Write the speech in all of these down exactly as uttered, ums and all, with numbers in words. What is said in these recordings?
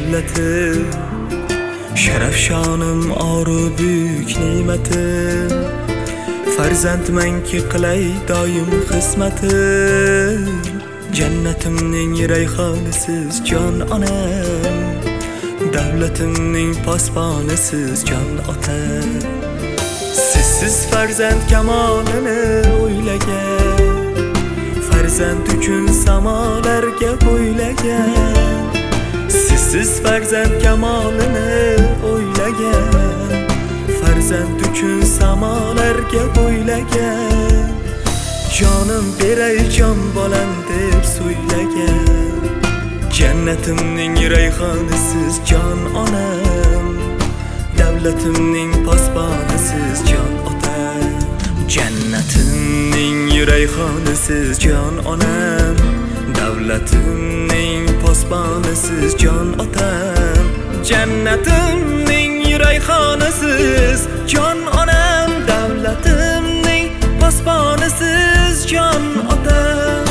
davlatim, sharaf shonim oru büyük ne'matim. Farzandmanki qilay doim xizmatim, jannatimning rayhonisiz jon onam, davlatimning posbonisiz jon ota. Sizsiz farzand kamolini o'ylagan, farzand uchun samolarga bo'ylagan. Sizsiz farzand kamolini o'ylagan, farzand uchun samolarga bo'ylagan. Jonim beray jon bolam deb so'ylagan, jannatimning rayhonisiz jon onam, davlatimning posbonisiz jon ota. Jannatimning rayhonisiz jon onam, davlatimning posbonisiz jon ota. Jannatimning rayhonisiz jon onam, davlatimning posbonisiz jon ota.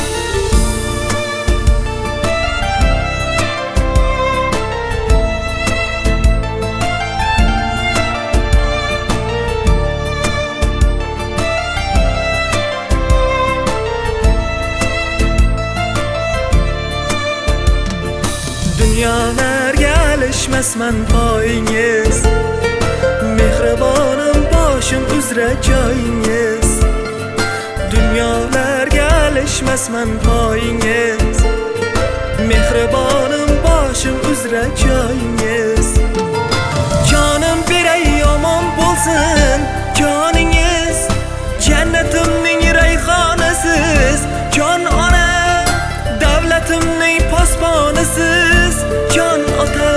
Dunyolarga alishmasman poyingiz, mehribonim boshim uzra joyingiz. Dunyolarga alishmasman poyingiz, mehribonim boshim uzra joyingiz. Jonim beray omon bo'lsin joningiz, jannatimning rayhonisiz jon ona, davlatimning posbonisiz jon ota.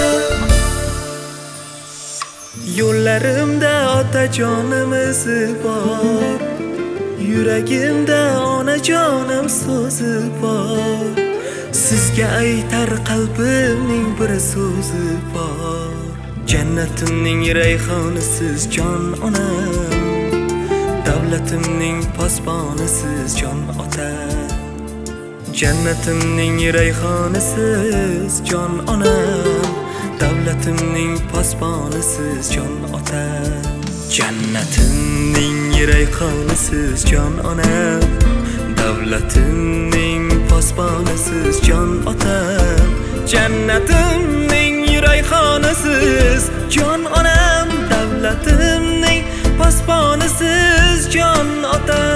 Yo'llarimda otajonimiz bor, yuragimda onajonim so'zi bor. Sizga aytar qalbimning bir so'zi bor, jannatimning rayhonisiz jon onam, davlatimning posbonisiz jon ota. Jannatimning rayhonisiz jon onam, davlatimning posbonisiz jon ota. Jannatimning rayhonisiz jon onam, davlatimning posbonisiz jon ota. Jannatimning rayhonisiz jon onam, davlatimning posbonisiz jon ota.